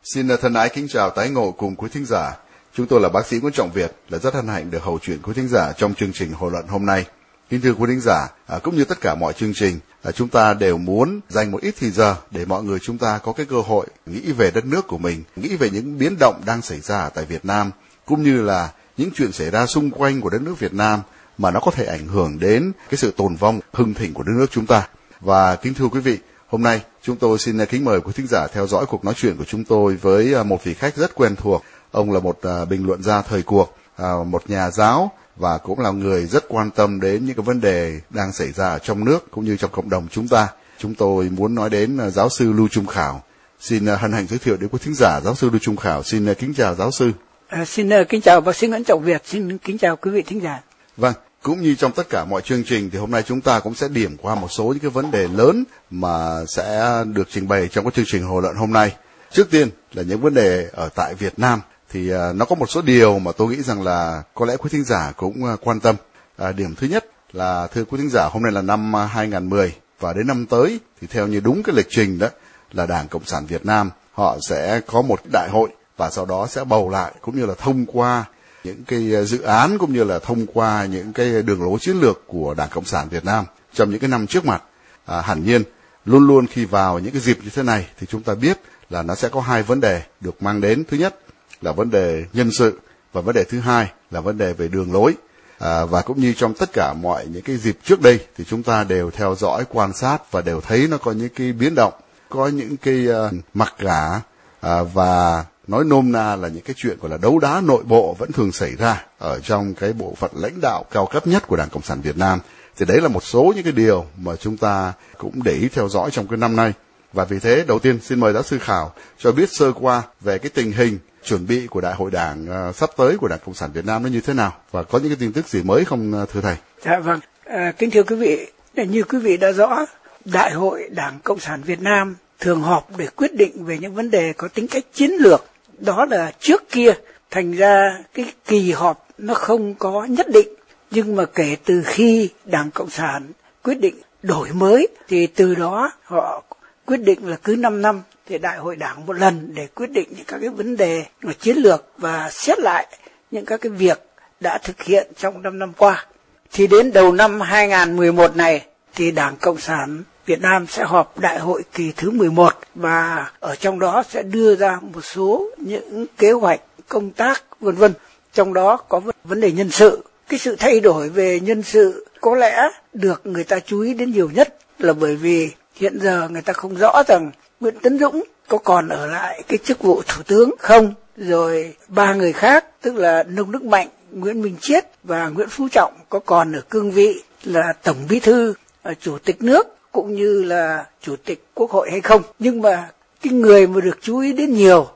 Xin thân ái kính chào tái ngộ cùng quý thính giả. Chúng tôi là bác sĩ Nguyễn Trọng Việt, là rất hân hạnh được hầu chuyện quý thính giả trong chương trình hội luận hôm nay. Kính thưa quý thính giả, cũng như tất cả mọi chương trình, chúng ta đều muốn dành một ít thời giờ để mọi người chúng ta có cái cơ hội nghĩ về đất nước của mình, nghĩ về những biến động đang xảy ra tại Việt Nam, cũng như là những chuyện xảy ra xung quanh của đất nước Việt Nam mà nó có thể ảnh hưởng đến cái sự tồn vong, hưng thịnh của đất nước chúng ta. Và kính thưa quý vị, hôm nay chúng tôi xin kính mời quý thính giả theo dõi cuộc nói chuyện của chúng tôi với một vị khách rất quen thuộc. Ông là một bình luận gia thời cuộc, một nhà giáo và cũng là người rất quan tâm đến những cái vấn đề đang xảy ra ở trong nước cũng như trong cộng đồng chúng ta. Chúng tôi muốn nói đến giáo sư Lưu Trung Khảo. Xin hân hạnh giới thiệu đến quý thính giả giáo sư Lưu Trung Khảo. Xin kính chào giáo sư. Xin kính chào bác sĩ Nguyễn Trọng Việt. Xin kính chào quý vị thính giả. Vâng, cũng như trong tất cả mọi chương trình thì hôm nay chúng ta cũng sẽ điểm qua một số những cái vấn đề lớn mà sẽ được trình bày trong cái chương trình hội luận hôm nay. Trước tiên là những vấn đề ở tại Việt Nam thì nó có một số điều mà tôi nghĩ rằng là có lẽ quý thính giả cũng quan tâm. Điểm thứ nhất là thưa quý thính giả, hôm nay là năm 2010 và đến năm tới thì theo như đúng cái lịch trình đó là Đảng Cộng sản Việt Nam họ sẽ có một đại hội và sau đó sẽ bầu lại cũng như là thông qua những cái dự án cũng như là thông qua những cái đường lối chiến lược của Đảng Cộng sản Việt Nam trong những cái năm trước mặt. Hẳn nhiên luôn luôn khi vào những cái dịp như thế này thì chúng ta biết là nó sẽ có hai vấn đề được mang đến. Thứ nhất là vấn đề nhân sự và vấn đề thứ hai là vấn đề về đường lối. Và cũng như trong tất cả mọi những cái dịp trước đây thì chúng ta đều theo dõi quan sát và đều thấy nó có những cái biến động, có những cái mặc cả và nói nôm na là những cái chuyện gọi là đấu đá nội bộ vẫn thường xảy ra ở trong cái bộ phận lãnh đạo cao cấp nhất của Đảng Cộng sản Việt Nam. Thì đấy là một số những cái điều mà chúng ta cũng để ý theo dõi trong cái năm nay. Và vì thế đầu tiên xin mời giáo sư Khảo cho biết sơ qua về cái tình hình chuẩn bị của Đại hội Đảng sắp tới của Đảng Cộng sản Việt Nam nó như thế nào và có những cái tin tức gì mới không thưa thầy? Dạ vâng, kính thưa quý vị, như quý vị đã rõ, Đại hội Đảng Cộng sản Việt Nam thường họp để quyết định về những vấn đề có tính cách chiến lược. Đó là trước kia, thành ra cái kỳ họp nó không có nhất định. Nhưng mà kể từ khi Đảng Cộng sản quyết định đổi mới thì từ đó họ quyết định là cứ 5 năm thì Đại hội Đảng một lần để quyết định những các cái vấn đề chiến lược và xét lại những các cái việc đã thực hiện trong 5 năm qua. Thì đến đầu năm 2011 này thì Đảng Cộng sản Việt Nam sẽ họp đại hội kỳ thứ 11 và ở trong đó sẽ đưa ra một số những kế hoạch công tác vân vân. Trong đó có vấn đề nhân sự. Cái sự thay đổi về nhân sự có lẽ được người ta chú ý đến nhiều nhất là bởi vì hiện giờ người ta không rõ rằng Nguyễn Tấn Dũng có còn ở lại cái chức vụ thủ tướng không, rồi ba người khác tức là Nông Đức Mạnh, Nguyễn Minh Chiết và Nguyễn Phú Trọng có còn ở cương vị là Tổng Bí thư, Chủ tịch nước cũng như là Chủ tịch Quốc hội hay không. Nhưng mà cái người mà được chú ý đến nhiều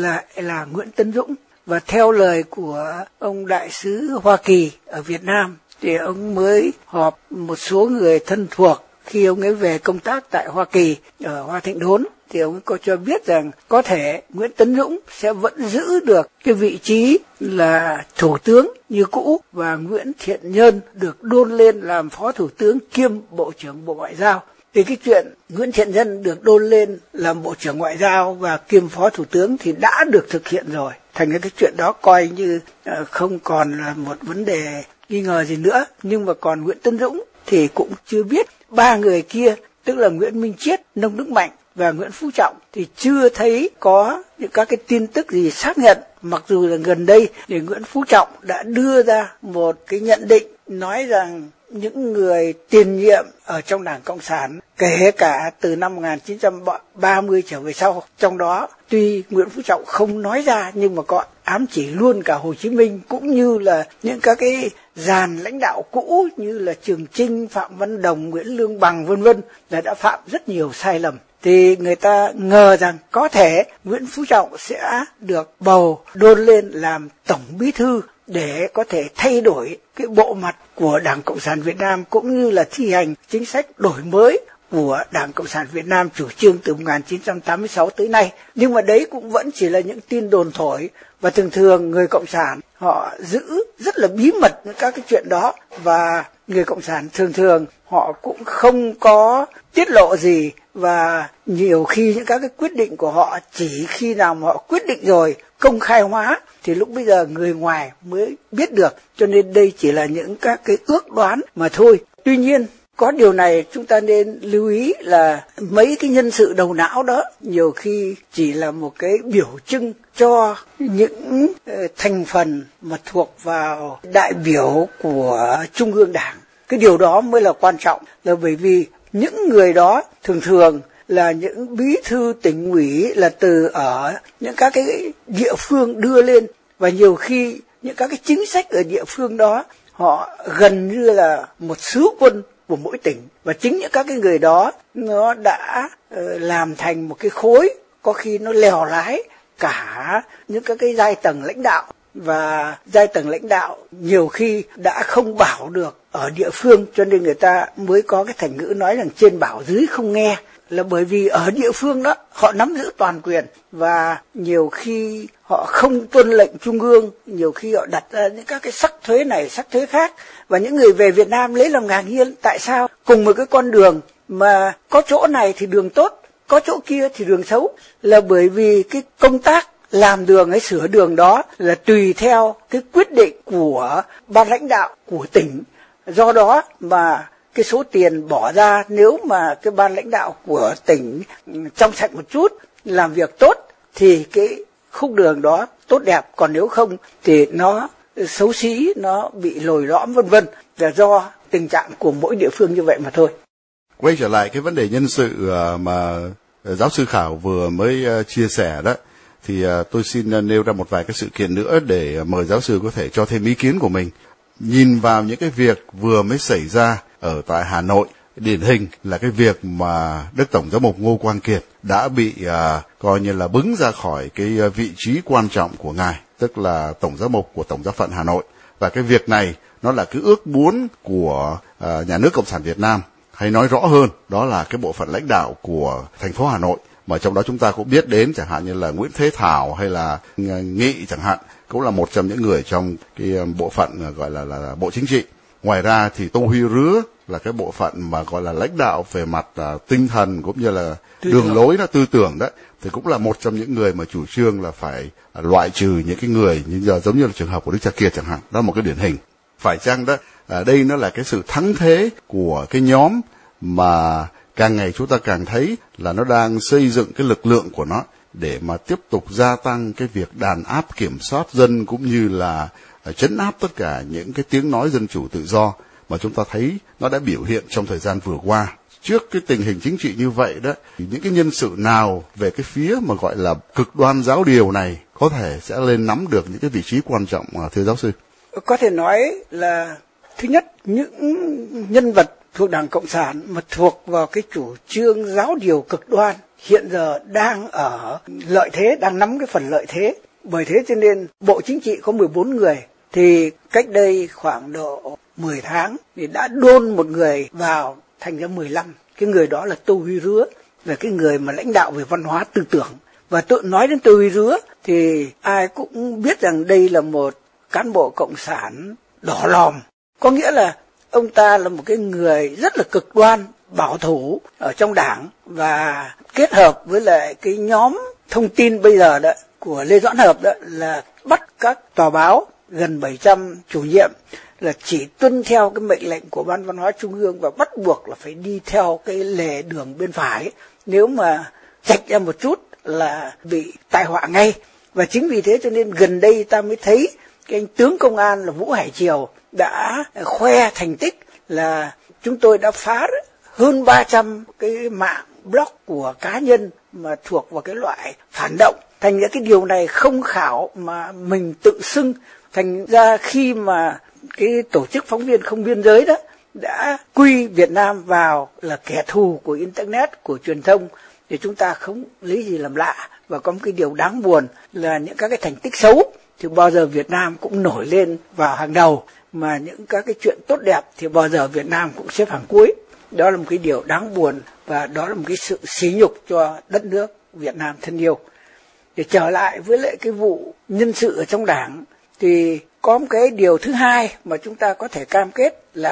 là Nguyễn Tấn Dũng. Và theo lời của ông đại sứ Hoa Kỳ ở Việt Nam thì ông mới họp một số người thân thuộc khi ông ấy về công tác tại Hoa Kỳ ở Hoa Thịnh Đốn thì ông ấy có cho biết rằng có thể Nguyễn Tấn Dũng sẽ vẫn giữ được cái vị trí là thủ tướng như cũ và Nguyễn Thiện Nhân được đôn lên làm phó thủ tướng kiêm bộ trưởng Bộ Ngoại giao. Thì cái chuyện Nguyễn Thiện Nhân được đôn lên làm bộ trưởng Ngoại giao và kiêm phó thủ tướng thì đã được thực hiện rồi. Thành ra cái chuyện đó coi như không còn là một vấn đề nghi ngờ gì nữa. Nhưng mà còn Nguyễn Tấn Dũng thì cũng chưa biết. Ba người kia tức là Nguyễn Minh Chiết, Nông Đức Mạnh và Nguyễn Phú Trọng thì chưa thấy có những các cái tin tức gì xác nhận. Mặc dù là gần đây thì Nguyễn Phú Trọng đã đưa ra một cái nhận định nói rằng những người tiền nhiệm ở trong Đảng Cộng sản kể cả từ năm 1930 trở về sau, trong đó tuy Nguyễn Phú Trọng không nói ra nhưng mà có ám chỉ luôn cả Hồ Chí Minh cũng như là những các cái dàn lãnh đạo cũ như là Trường Chinh, Phạm Văn Đồng, Nguyễn Lương Bằng vân vân là đã phạm rất nhiều sai lầm. Thì người ta ngờ rằng có thể Nguyễn Phú Trọng sẽ được bầu đôn lên làm Tổng Bí thư để có thể thay đổi cái bộ mặt của Đảng Cộng sản Việt Nam cũng như là thi hành chính sách đổi mới của Đảng Cộng sản Việt Nam chủ trương từ 1986 tới nay. Nhưng mà đấy cũng vẫn chỉ là những tin đồn thổi và thường thường người Cộng sản họ giữ rất là bí mật những các cái chuyện đó và người cộng sản thường thường họ cũng không có tiết lộ gì, và nhiều khi những các cái quyết định của họ chỉ khi nào mà họ quyết định rồi công khai hóa thì lúc bây giờ người ngoài mới biết được, cho nên đây chỉ là những các cái ước đoán mà thôi. Tuy nhiên có điều này chúng ta nên lưu ý là mấy cái nhân sự đầu não đó nhiều khi chỉ là một cái biểu trưng cho những thành phần mà thuộc vào đại biểu của Trung ương Đảng. Cái điều đó mới là quan trọng, là bởi vì những người đó thường thường là những bí thư tỉnh ủy là từ ở những các cái địa phương đưa lên, và nhiều khi những các cái chính sách ở địa phương đó họ gần như là một sứ quân của mỗi tỉnh, và chính những các cái người đó nó đã làm thành một cái khối, có khi nó lèo lái cả những các cái giai tầng lãnh đạo, và giai tầng lãnh đạo nhiều khi đã không bảo được ở địa phương, cho nên người ta mới có cái thành ngữ nói rằng trên bảo dưới không nghe, là bởi vì ở địa phương đó họ nắm giữ toàn quyền, và nhiều khi họ không tuân lệnh trung ương, nhiều khi họ đặt ra những các cái sắc thuế này sắc thuế khác, và những người về Việt Nam lấy làm ngạc nhiên tại sao cùng một cái con đường mà có chỗ này thì đường tốt, có chỗ kia thì đường xấu, là bởi vì cái công tác làm đường hay sửa đường đó là tùy theo cái quyết định của ban lãnh đạo của tỉnh. Do đó mà cái số tiền bỏ ra, nếu mà cái ban lãnh đạo của tỉnh trong sạch một chút, làm việc tốt thì cái khúc đường đó tốt đẹp, còn nếu không thì nó xấu xí, nó bị lồi lõm vân vân, là do tình trạng của mỗi địa phương như vậy mà thôi. Quay trở lại cái vấn đề nhân sự mà giáo sư Khảo vừa mới chia sẻ đó, thì tôi xin nêu ra một vài cái sự kiện nữa để mời giáo sư có thể cho thêm ý kiến của mình. Nhìn vào những cái việc vừa mới xảy ra ở tại Hà Nội, điển hình là cái việc mà Đức Tổng giám mục Ngô Quang Kiệt đã bị coi như là bứng ra khỏi cái vị trí quan trọng của ngài, tức là Tổng giám mục của Tổng giáo phận Hà Nội. Và cái việc này nó là cái ước muốn của nhà nước Cộng sản Việt Nam, hay nói rõ hơn đó là cái bộ phận lãnh đạo của thành phố Hà Nội, mà trong đó chúng ta cũng biết đến chẳng hạn như là Nguyễn Thế Thảo hay là Nghị chẳng hạn, cũng là một trong những người trong cái bộ phận gọi là Bộ Chính trị. Ngoài ra thì Tô Huy Rứa là cái bộ phận mà gọi là lãnh đạo về mặt tinh thần cũng như là đường lối nó tư tưởng đó, thì cũng là một trong những người mà chủ trương là phải loại trừ những cái người như giờ giống như là trường hợp của Đức Cha Kiệt chẳng hạn. Đó là một cái điển hình. Phải chăng đó đây nó là cái sự thắng thế của cái nhóm mà càng ngày chúng ta càng thấy là nó đang xây dựng cái lực lượng của nó để mà tiếp tục gia tăng cái việc đàn áp kiểm soát dân, cũng như là trấn áp tất cả những cái tiếng nói dân chủ tự do mà chúng ta thấy nó đã biểu hiện trong thời gian vừa qua. Trước cái tình hình chính trị như vậy đó, thì những cái nhân sự nào về cái phía mà gọi là cực đoan giáo điều này có thể sẽ lên nắm được những cái vị trí quan trọng, thưa giáo sư? Có thể nói là thứ nhất, những nhân vật thuộc Đảng Cộng sản mà thuộc vào cái chủ trương giáo điều cực đoan hiện giờ đang ở lợi thế, đang nắm cái phần lợi thế. Bởi thế cho nên Bộ Chính trị có 14 người, thì cách đây khoảng độ 10 tháng thì đã đôn một người vào thành ra 15. Cái người đó là Tô Huy Rứa, là cái người mà lãnh đạo về văn hóa tư tưởng. Và tôi nói đến Tô Huy Rứa thì ai cũng biết rằng đây là một cán bộ cộng sản đỏ lòm. Có nghĩa là ông ta là một cái người rất là cực đoan, bảo thủ ở trong đảng, và kết hợp với lại cái nhóm thông tin bây giờ đó của Lê Doãn Hợp đó là bắt các tòa báo gần 700 chủ nhiệm là chỉ tuân theo cái mệnh lệnh của Ban Văn hóa Trung ương và bắt buộc là phải đi theo cái lề đường bên phải, nếu mà chệch ra một chút là bị tai họa ngay. Và chính vì thế cho nên gần đây ta mới thấy cái anh tướng công an là Vũ Hải Triều đã khoe thành tích là chúng tôi đã phá hơn 300 cái mạng blog của cá nhân mà thuộc vào cái loại phản động. Thành ra cái điều này không khảo mà mình tự xưng. Thành ra khi mà cái tổ chức phóng viên không biên giới đó đã quy Việt Nam vào là kẻ thù của Internet, của truyền thông, thì chúng ta không lấy gì làm lạ. Và có một cái điều đáng buồn là những các cái thành tích xấu thì bao giờ Việt Nam cũng nổi lên vào hàng đầu, mà những các cái chuyện tốt đẹp thì bao giờ Việt Nam cũng xếp hàng cuối. Đó là một cái điều đáng buồn, và đó là một cái sự sỉ nhục cho đất nước Việt Nam thân yêu. Để trở lại với lại cái vụ nhân sự ở trong đảng, thì có một cái điều thứ hai mà chúng ta có thể cam kết là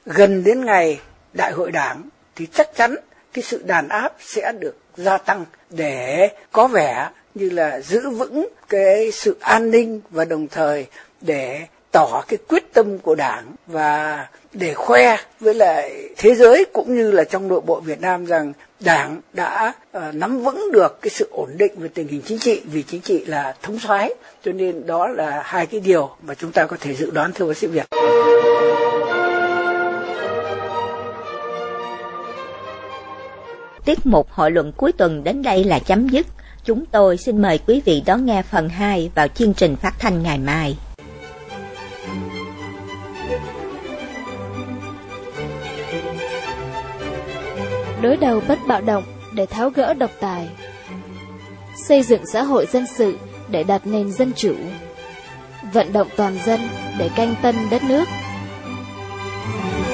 gần đến ngày đại hội đảng thì chắc chắn cái sự đàn áp sẽ được gia tăng để có vẻ như là giữ vững cái sự an ninh và đồng thời để tỏ cái quyết tâm của Đảng và để khoe với lại thế giới cũng như là trong nội bộ Việt Nam rằng Đảng đã nắm vững được cái sự ổn định về tình hình chính trị, vì chính trị là thống soái, cho nên đó là hai cái điều mà chúng ta có thể dự đoán, thưa bác sĩ Việt. Tiết mục hội luận cuối tuần đến đây là chấm dứt. Chúng tôi xin mời quý vị đón nghe phần 2 vào chương trình phát thanh ngày mai. Đối đầu bất bạo động để tháo gỡ độc tài, xây dựng xã hội dân sự để đặt nền dân chủ, vận động toàn dân để canh tân đất nước.